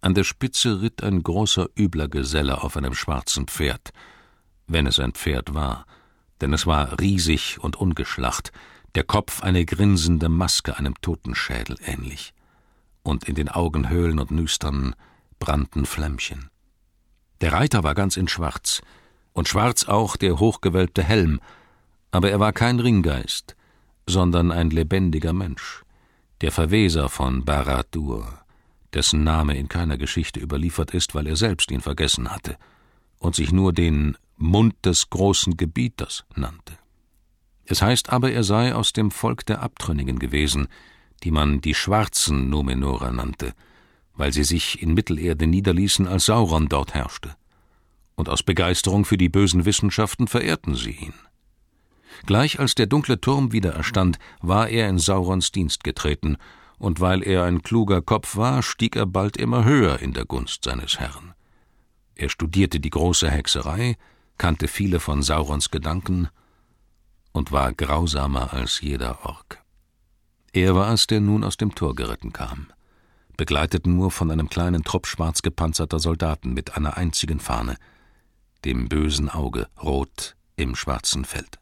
An der Spitze ritt ein großer, übler Geselle auf einem schwarzen Pferd, wenn es ein Pferd war, denn es war riesig und ungeschlacht, der Kopf eine grinsende Maske einem Totenschädel ähnlich, und in den Augenhöhlen und Nüstern brannten Flämmchen. Der Reiter war ganz in Schwarz, und schwarz auch der hochgewölbte Helm, aber er war kein Ringgeist, sondern ein lebendiger Mensch, der Verweser von Barad-dûr, dessen Name in keiner Geschichte überliefert ist, weil er selbst ihn vergessen hatte und sich nur den Mund des großen Gebieters nannte. Es heißt aber, er sei aus dem Volk der Abtrünnigen gewesen, die man die schwarzen Numenorer nannte, weil sie sich in Mittelerde niederließen, als Sauron dort herrschte. Und aus Begeisterung für die bösen Wissenschaften verehrten sie ihn. Gleich als der dunkle Turm wieder erstand, war er in Saurons Dienst getreten, und weil er ein kluger Kopf war, stieg er bald immer höher in der Gunst seines Herrn. Er studierte die große Hexerei, kannte viele von Saurons Gedanken und war grausamer als jeder Ork. Er war es, der nun aus dem Tor geritten kam, begleitet nur von einem kleinen Trupp schwarz gepanzerter Soldaten mit einer einzigen Fahne, dem bösen Auge rot im schwarzen Feld.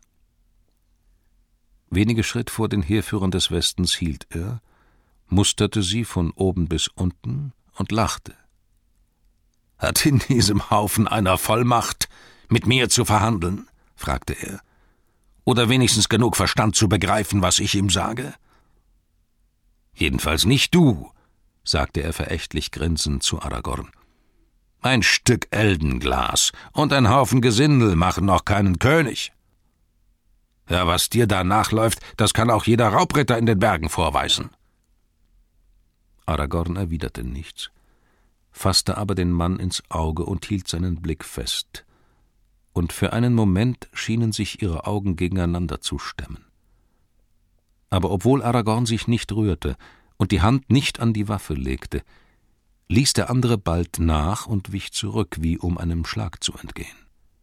Wenige Schritt vor den Heerführern des Westens hielt er, musterte sie von oben bis unten und lachte. »Hat in diesem Haufen einer Vollmacht, mit mir zu verhandeln?« fragte er. »Oder wenigstens genug Verstand zu begreifen, was ich ihm sage?« »Jedenfalls nicht du«, sagte er verächtlich grinsend zu Aragorn. »Ein Stück Eldenglas und ein Haufen Gesindel machen noch keinen König. Ja, was dir da nachläuft, das kann auch jeder Raubritter in den Bergen vorweisen.« Aragorn erwiderte nichts, fasste aber den Mann ins Auge und hielt seinen Blick fest, und für einen Moment schienen sich ihre Augen gegeneinander zu stemmen. Aber obwohl Aragorn sich nicht rührte und die Hand nicht an die Waffe legte, ließ der andere bald nach und wich zurück, wie um einem Schlag zu entgehen.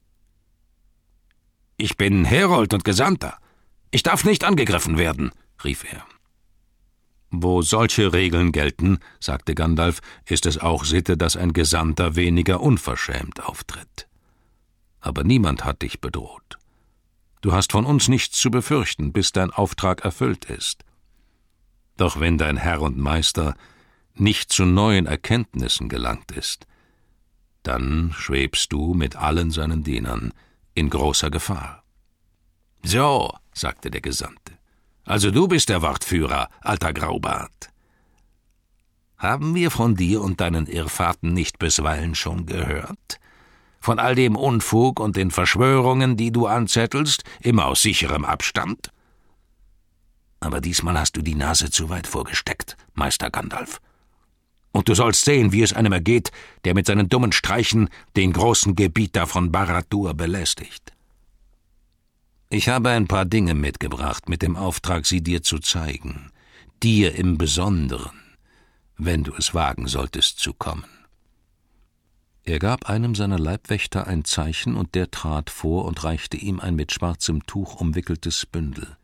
»Ich bin Herold und Gesandter. Ich darf nicht angegriffen werden«, rief er. »Wo solche Regeln gelten«, sagte Gandalf, »ist es auch Sitte, dass ein Gesandter weniger unverschämt auftritt. Aber niemand hat dich bedroht. Du hast von uns nichts zu befürchten, bis dein Auftrag erfüllt ist. Doch wenn dein Herr und Meister nicht zu neuen Erkenntnissen gelangt ist, dann schwebst du mit allen seinen Dienern in großer Gefahr.« »So«, sagte der Gesandte, »also du bist der Wortführer, alter Graubart. Haben wir von dir und deinen Irrfahrten nicht bisweilen schon gehört? Von all dem Unfug und den Verschwörungen, die du anzettelst, immer aus sicherem Abstand? Aber diesmal hast du die Nase zu weit vorgesteckt, Meister Gandalf. Und du sollst sehen, wie es einem ergeht, der mit seinen dummen Streichen den großen Gebieter von Barad-dûr belästigt. Ich habe ein paar Dinge mitgebracht, mit dem Auftrag, sie dir zu zeigen, dir im Besonderen, wenn du es wagen solltest zu kommen.« Er gab einem seiner Leibwächter ein Zeichen, und der trat vor und reichte ihm ein mit schwarzem Tuch umwickeltes Bündel.